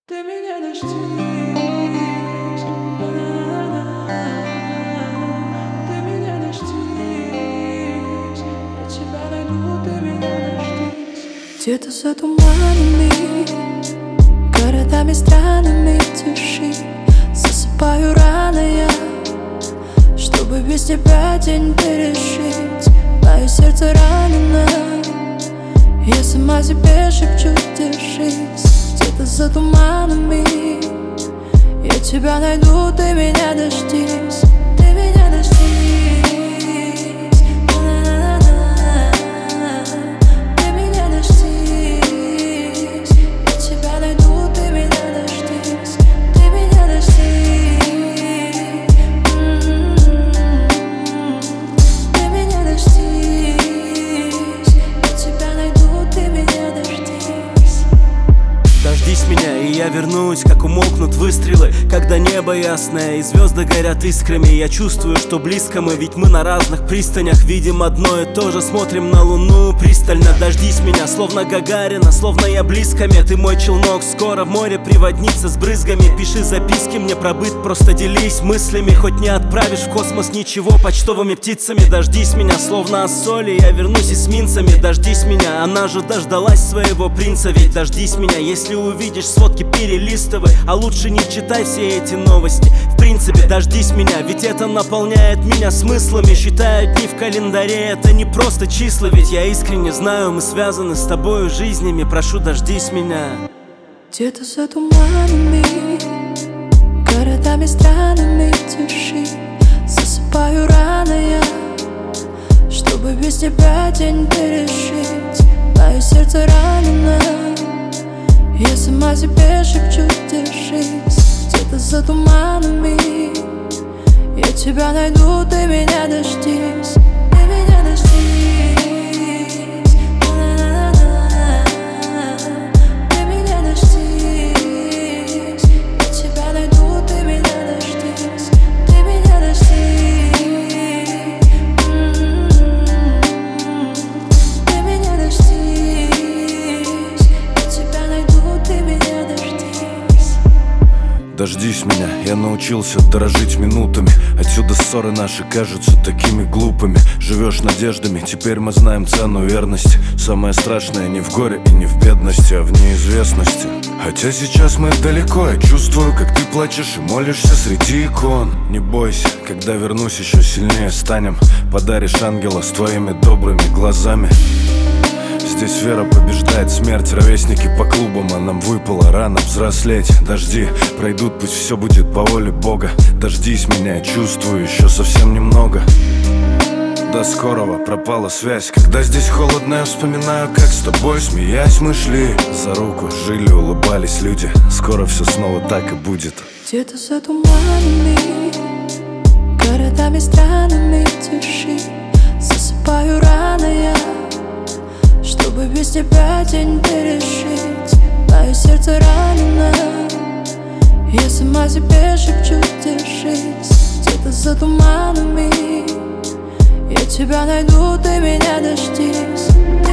Ты меня дождись, ты меня дождись, я тебя найду, ты меня дождись. Где-то за туманами, городами странами тиши, засыпаю рано я, чтобы без тебя день пережить. Мое сердце ранено, я сама себе шепчу, держись. Где-то за туманами я тебя найду, ты меня дождись. Ты меня дождись, ты меня дождись. Я тебя найду, ты меня дождись. Ты меня дождись, ты меня дождись. Я тебя найду, ты меня дождись. Дождись меня, и я вернусь, как умолкнут выстрелы, когда небо ясное и звезды горят искрами. Я чувствую, что близко мы, ведь мы на разных пристанях видим одно и то же, смотрим на луну пристально. Дождись меня, словно Гагарина, словно я близками. Ты мой челнок, скоро в море приводнится с брызгами. Пиши записки мне про быт, просто делись мыслями. Хоть не отправишь в космос ничего почтовыми птицами. Дождись меня, словно Ассоли, я вернусь эсминцами. Дождись меня, она же дождалась своего принца. Ведь дождись меня, если увидишь сводки, перелистывай, а лучше не читай все эти новости. В принципе, дождись меня, ведь это наполняет меня смыслами. Считаю дни в календаре, это не просто числа. Ведь я искренне знаю, мы связаны с тобою жизнями. Прошу, дождись меня. Где-то за туманами, городами странами тиши, засыпаю рано я, чтобы без тебя день пережить. Мое сердце ранено, я сама себе шепчу, держись. Где-то за туманами я тебя найду, ты меня дождись. Ты меня дождись, ты меня дождись. Я тебя найду, ты меня дождись. Ты меня дождись, ты меня дождись. Я тебя найду, ты меня дождись. Дождись меня, я научился дорожить минутами. Отсюда ссоры наши кажутся такими глупыми. Живешь надеждами, теперь мы знаем цену верности. Самое страшное не в горе и не в бедности, а в неизвестности. Хотя сейчас мы далеко, я чувствую, как ты плачешь и молишься среди икон. Не бойся, когда вернусь, еще сильнее станем. Подаришь ангела с твоими добрыми глазами. Здесь вера побеждает смерть, ровесники по клубам, а нам выпало рано взрослеть. Дожди пройдут, пусть все будет по воле Бога. Дождись меня, я чувствую еще совсем немного. До скорого, пропала связь. Когда здесь холодно, я вспоминаю, как с тобой, смеясь, мы шли за руку, жили, улыбались люди. Скоро все снова так и будет. Где-то за туманами, городами странами тиши, засыпаю рано я, чтобы без тебя день пережить. Мое сердце ранено, я сама себе шепчу, держись. Где-то за туманами я тебя найду, ты меня дождись.